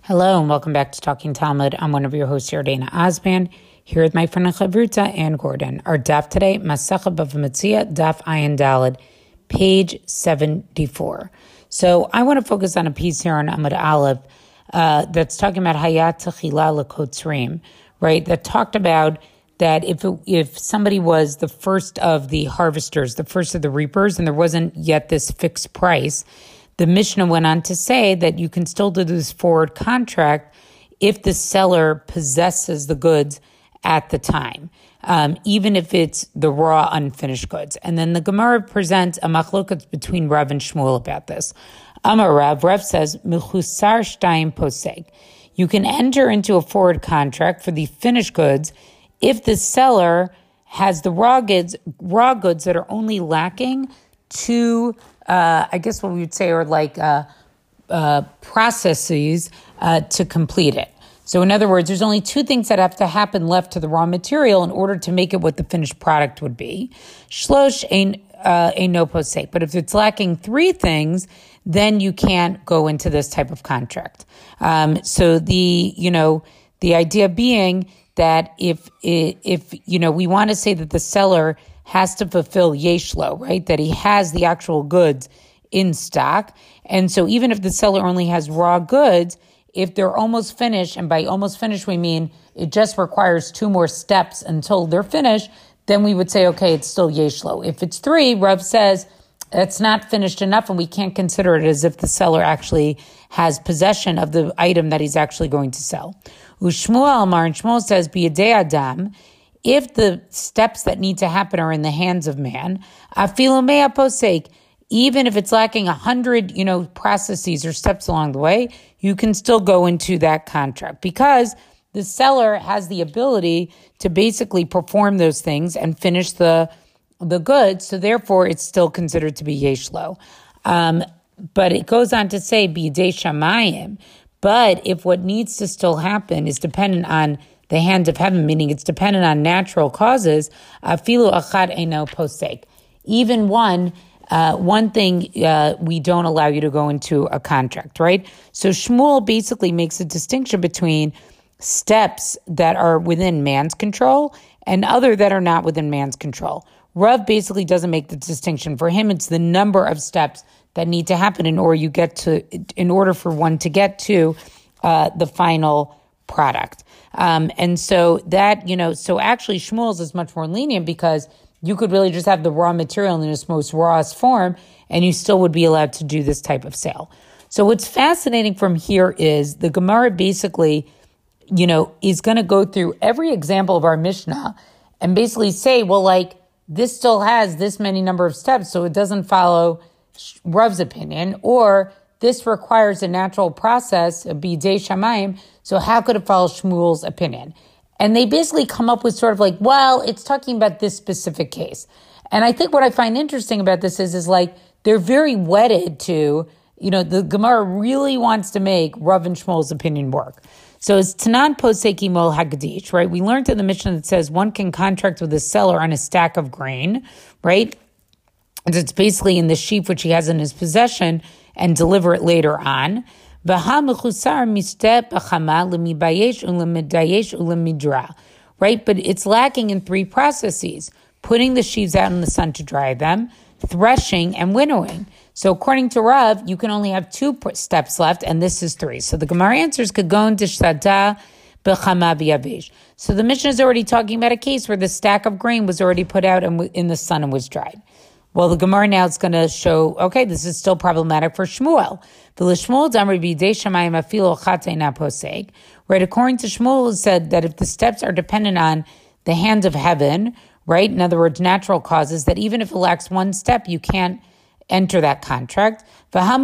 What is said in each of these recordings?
Hello and welcome back to Talking Talmud. I'm one of your hosts, Yardena Osband, here with my friend Chavruta Ann Gordon. Our daf today, Masechah Bava Metzia, daf Ayin Daled, page 74. So I want to focus on a piece here on Amud Aleph that's talking about Hayat Techila L'Kotzrim, right? That talked about that if somebody was the first of the harvesters, the first of the reapers, and there wasn't yet this fixed price, the Mishnah went on to say that you can still do this forward contract if the seller possesses the goods at the time, even if it's the raw, unfinished goods. And then the Gemara presents a machlokas between Rav and Shmuel about this. Amar Rav says, Mechusar shtayim poseg. You can enter into a forward contract for the finished goods if the seller has the raw goods that are only lacking two, I guess what we would say are like processes to complete it. So in other words, there's only two things that have to happen left to the raw material in order to make it what the finished product would be. Shlosh ain't no posek. But if it's lacking three things, then you can't go into this type of contract. So the idea being that if we want to say that the seller has to fulfill yeshlo, right? That he has the actual goods in stock. And so even if the seller only has raw goods, if they're almost finished, and by almost finished we mean it just requires two more steps until they're finished, then we would say, okay, it's still yeshlo. If it's three, Rav says it's not finished enough and we can't consider it as if the seller actually has possession of the item that he's actually going to sell. Ushmuel Amar, and Shmuel says, B'yedei Adam, if the steps that need to happen are in the hands of man, afilu mea posek, even if it's lacking 100, processes or steps along the way, you can still go into that contract because the seller has the ability to basically perform those things and finish the goods. So therefore, it's still considered to be yeshlo. But it goes on to say b'yedei shamayim. But if what needs to still happen is dependent on the hand of heaven, meaning it's dependent on natural causes, afilu achad eino posek. Even one thing we don't allow you to go into a contract, right? So Shmuel basically makes a distinction between steps that are within man's control and other that are not within man's control. Rav basically doesn't make the distinction. For him, it's the number of steps that need to happen in order for one to get to the final product. And so that, so actually Shmuel's is much more lenient because you could really just have the raw material in its most rawest form and you still would be allowed to do this type of sale. So what's fascinating from here is the Gemara basically, is going to go through every example of our Mishnah and basically say, well, this still has this many number of steps, so it doesn't follow Rav's opinion, or this requires a natural process, a b'yedei shamayim, so how could it follow Shmuel's opinion? And they basically come up with sort of it's talking about this specific case. And I think what I find interesting about this is they're very wedded to, the Gemara really wants to make Rav and Shmuel's opinion work. So it's Tanan Poseki Mol Hagdish, right? We learned in the Mishnah that says one can contract with a seller on a stack of grain, right? And it's basically in the sheaf which he has in his possession and deliver it later on. Right? But it's lacking in three processes: putting the sheaves out in the sun to dry them, threshing, and winnowing. So according to Rav, you can only have two steps left, and this is three. So the Gemara answers could go into shtada b'chama b'yavesh. So the Mishnah is already talking about a case where the stack of grain was already put out in the sun and was dried. Well, the Gemara now is going to show, okay, this is still problematic for Shmuel. Right, according to Shmuel, it said that if the steps are dependent on the hand of heaven, right, in other words, natural causes, that even if it lacks one step, you can't enter that contract. And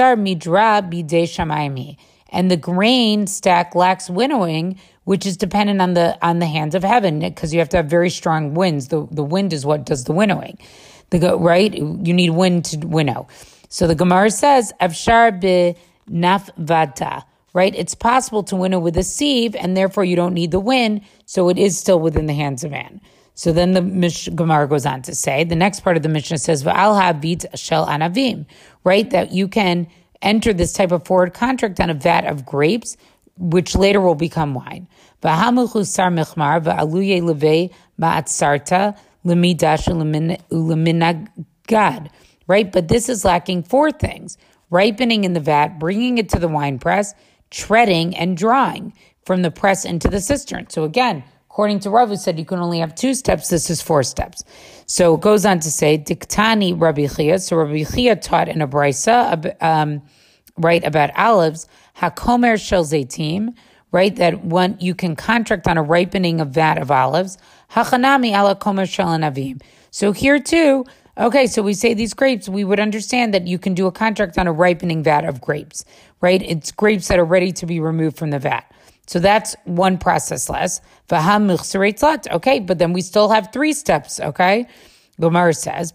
the grain stack lacks winnowing, which is dependent on the hands of heaven, because you have to have very strong winds. The wind is what does the winnowing. Right? You need wind to winnow. So the Gemara says, Avshar b'nafvata, right? It's possible to winnow with a sieve, and therefore you don't need the wind, so it is still within the hands of man. So then the Gemara goes on to say, the next part of the Mishnah says, V'al ha'avit shel anavim, right? That you can enter this type of forward contract on a vat of grapes which later will become wine. V'hamuchusar mechmar v'aluye levei ma'atzarta lemidash uleminagad. Right? But this is lacking four things: ripening in the vat, bringing it to the wine press, treading, and drawing from the press into the cistern. So again, according to Rav, who said you can only have 2 steps, this is 4 steps. So it goes on to say, Diktani Rabbi Chia. So Rabbi Chia taught in a brisa, right, about olives, Hakomer shel zaitim, right, that one you can contract on a ripening of vat of olives, Hachanami ala komer shel anavim. So here too, okay, so we say these grapes, we would understand that you can do a contract on a ripening vat of grapes, right? It's grapes that are ready to be removed from the vat. So that's one process less. Okay, but then we still have 3 steps, okay? Gemara says,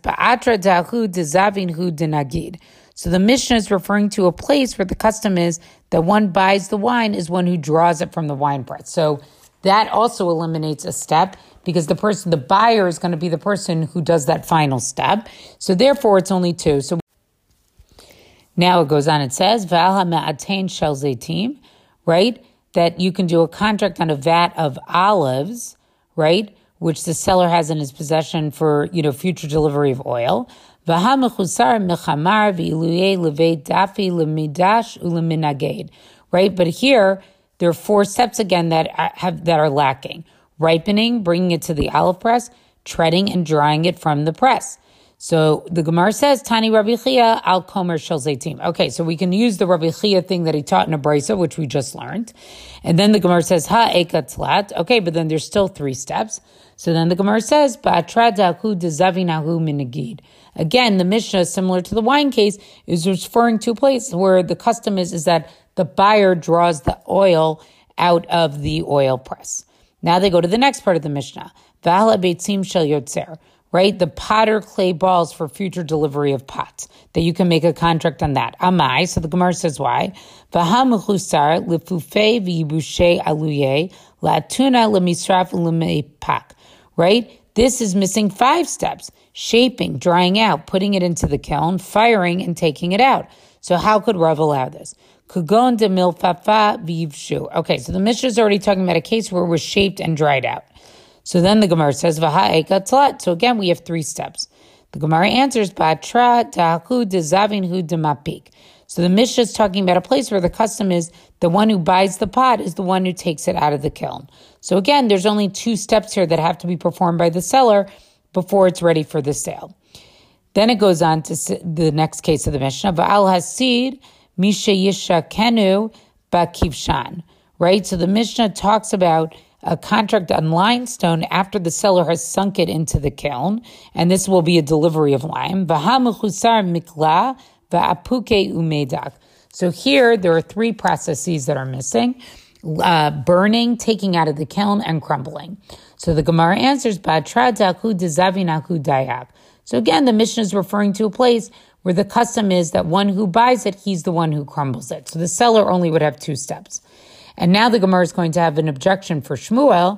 so the Mishnah is referring to a place where the custom is that one buys the wine is one who draws it from the wine press. So that also eliminates a step because the buyer is going to be the person who does that final step. So therefore, it's only 2. So now it goes on, it says, right? That you can do a contract on a vat of olives, right? Which the seller has in his possession for, future delivery of oil. Right? But here, there are 4 steps again that are lacking. Ripening, bringing it to the olive press, treading, and drying it from the press. So the Gemara says, Tani Rabbi Chia al komer shel zaitim. Okay, so we can use the Rabbi Chia thing that he taught in a brisa, which we just learned. And then the Gemara says, ha eka tlat. Okay, but then there's still 3 steps. So then the Gemara says, ba'atra dahu dezavinahu minagid. Again, the Mishnah, similar to the wine case, is referring to a place where the custom is that the buyer draws the oil out of the oil press. Now they go to the next part of the Mishnah. V'ala beitzim shel yotzer. Right? The potter clay balls for future delivery of pots, that you can make a contract on that. Amai, so the Gemara says why? V'hamuchusar lefufei v'yibushe aluye la'atuna lemisraf u'lemepak. Right? This is missing 5 steps: shaping, drying out, putting it into the kiln, firing, and taking it out. So how could Rav allow this? Kugon de milfafa v'yivshu. Okay, so the Mishnah is already talking about a case where it was shaped and dried out. So then the Gemara says, V'ha'eka tlat. So again, we have 3 steps. The Gemara answers, Ba'atra ta'aku dezavinhu demapik. So the Mishnah is talking about a place where the custom is the one who buys the pot is the one who takes it out of the kiln. So again, there's only 2 steps here that have to be performed by the seller before it's ready for the sale. Then it goes on to the next case of the Mishnah, Va'al hasid misha yisha kenu ba'kivshan. Right? So the Mishnah talks about a contract on limestone after the seller has sunk it into the kiln, and this will be a delivery of lime. mikla va'apuke umedak. So here there are 3 processes that are missing: burning, taking out of the kiln, and crumbling. So the Gemara answers, Ba'atra daku dezavinaku dayak. So again, the Mishnah is referring to a place where the custom is that one who buys it, he's the one who crumbles it. So the seller only would have 2 steps. And now the Gemara is going to have an objection for Shmuel.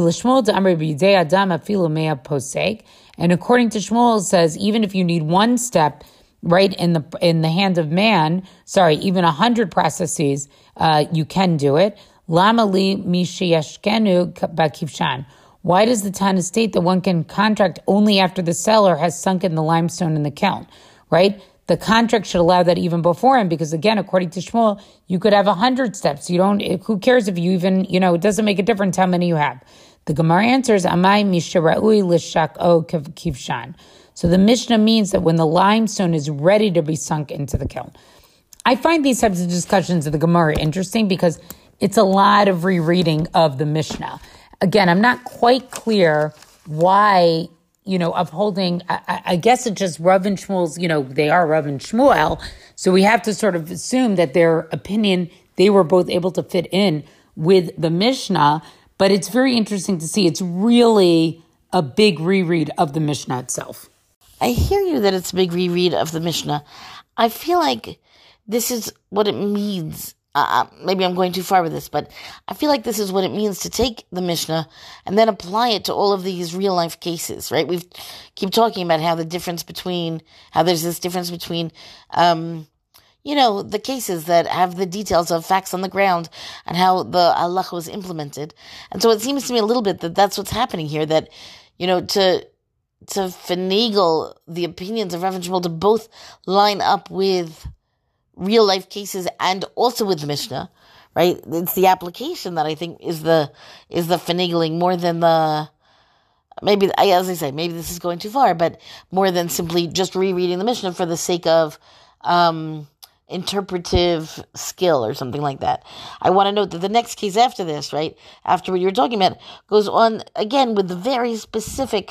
And according to Shmuel, it says even if you need 1 step, right, in the hand of man, even 100 processes, you can do it. Why does the Tana state that one can contract only after the seller has sunken the limestone in the kiln, right? The contract should allow that even beforehand, because again, according to Shmuel, you could have 100 steps. Who cares if you even, it doesn't make a difference how many you have. The Gemara answers, Amai mishara'ui l'shak'o kivshan. So the Mishnah means that when the limestone is ready to be sunk into the kiln. I find these types of discussions of the Gemara interesting because it's a lot of rereading of the Mishnah. Again, I'm not quite clear why upholding, I guess it's just Rav and Shmuel's, they are Rav and Shmuel. So we have to sort of assume that their opinion, they were both able to fit in with the Mishnah. But it's very interesting to see. It's really a big reread of the Mishnah itself. I hear you that it's a big reread of the Mishnah. I feel like this is what it means. Maybe I'm going too far with this, but I feel like this is what it means to take the Mishnah and then apply it to all of these real life cases, right? We keep talking about how there's this difference between, the cases that have the details of facts on the ground and how the halacha was implemented. And so it seems to me a little bit that that's what's happening here, that, to finagle the opinions of Rav and Shmuel to both line up with real life cases and also with the Mishnah, right? It's the application that I think is the finagling more than maybe, as I say, maybe this is going too far, but more than simply just rereading the Mishnah for the sake of interpretive skill or something like that. I want to note that the next case after this, right, after what you were talking about, goes on again with the very specific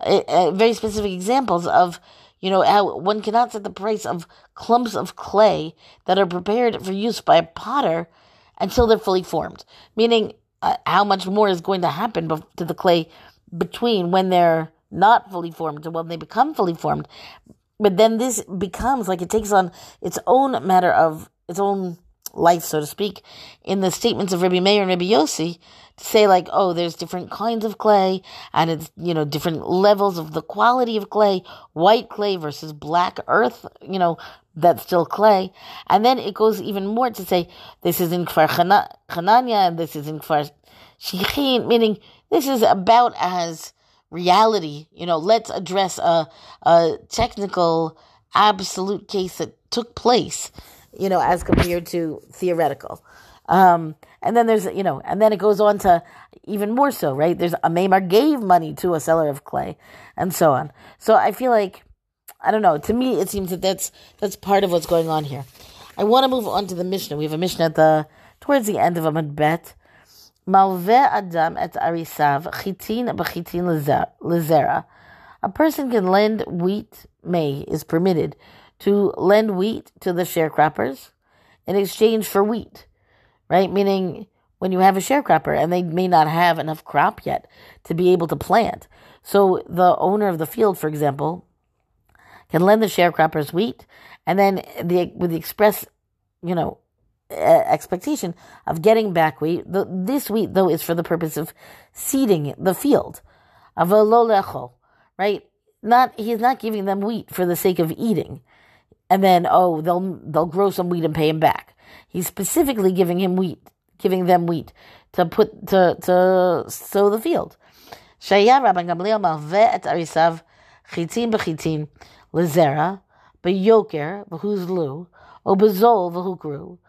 examples of, how one cannot set the price of clumps of clay that are prepared for use by a potter until they're fully formed. Meaning, how much more is going to happen to the clay between when they're not fully formed and when they become fully formed. But then this becomes like it takes on its own matter of its own life, so to speak, in the statements of Rabbi Meir and Rabbi Yossi, to say like, oh, there's different kinds of clay, and it's, different levels of the quality of clay, white clay versus black earth, that's still clay. And then it goes even more to say, this is in Kfar Chananya, and this is in Kfar Shichin, meaning this is about as reality. Let's address a technical, absolute case that took place, as compared to theoretical. And then there's, and then it goes on to even more so, right? There's a Maimar gave money to a seller of clay and so on. So I feel like, I don't know, to me, it seems that that's part of what's going on here. I want to move on to the Mishnah. We have a Mishnah towards the end of Amud Bet. Malveh Adam et Arisav Chitin b'chitin lezera. A person can lend wheat, is permitted to lend wheat to the sharecroppers in exchange for wheat, right? Meaning when you have a sharecropper and they may not have enough crop yet to be able to plant. So the owner of the field, for example, can lend the sharecroppers wheat, and then with the express, expectation of getting back wheat. This wheat, though, is for the purpose of seeding the field. Right? He's not giving them wheat for the sake of eating, and then they'll grow some wheat and pay him back. He's specifically giving them wheat to sow the field. Shaya Rabban Gamliel malveh et arisav chitin b'chitin lezera b'yoker v'huzlu o b'zol v'hukru.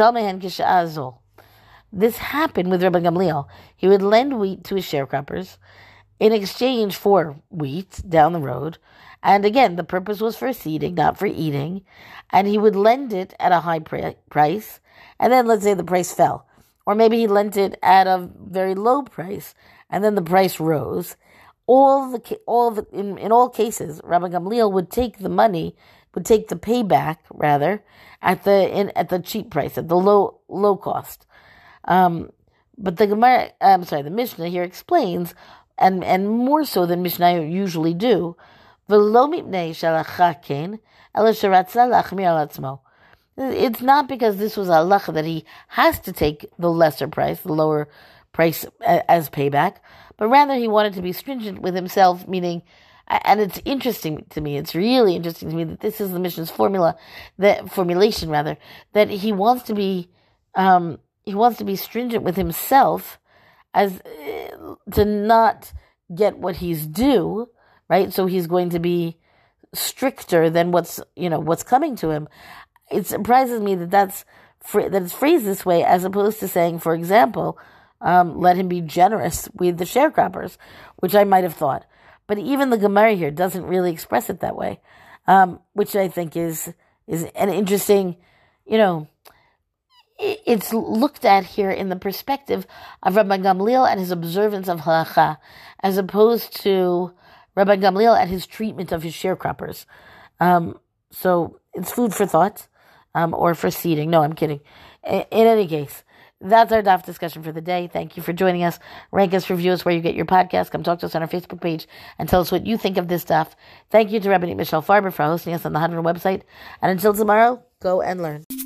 This happened with Rabban Gamliel. He would lend wheat to his sharecroppers in exchange for wheat down the road. And again, the purpose was for seeding, not for eating. And he would lend it at a high price. And then let's say the price fell. Or maybe he lent it at a very low price. And then the price rose. In all cases, Rabban Gamliel would take the money, would take the payback rather, at the cheap price, at the low cost. But the Mishnah here explains, and more so than Mishnah usually do, it's not because this was halacha that he has to take the lesser price, the lower price as payback, but rather he wanted to be stringent with himself, meaning, and it's interesting to me, it's really interesting to me that this is the Mishnah's formulation, that he wants to be stringent with himself as to not get what he's due, right? So he's going to be stricter than what's coming to him. It surprises me that it's phrased this way, as opposed to saying, for example, let him be generous with the sharecroppers, which I might have thought. But even the Gemara here doesn't really express it that way, which I think is an interesting, it's looked at here in the perspective of Rabban Gamliel and his observance of halacha, as opposed to Rabban Gamliel and his treatment of his sharecroppers. So it's food for thought, or for seeding. No, I'm kidding. In any case, that's our DAF discussion for the day. Thank you for joining us. Rank us, review us where you get your podcast. Come talk to us on our Facebook page and tell us what you think of this stuff. Thank you to Rabbanit Michelle Farber for hosting us on the Hadran website. And until tomorrow, go and learn.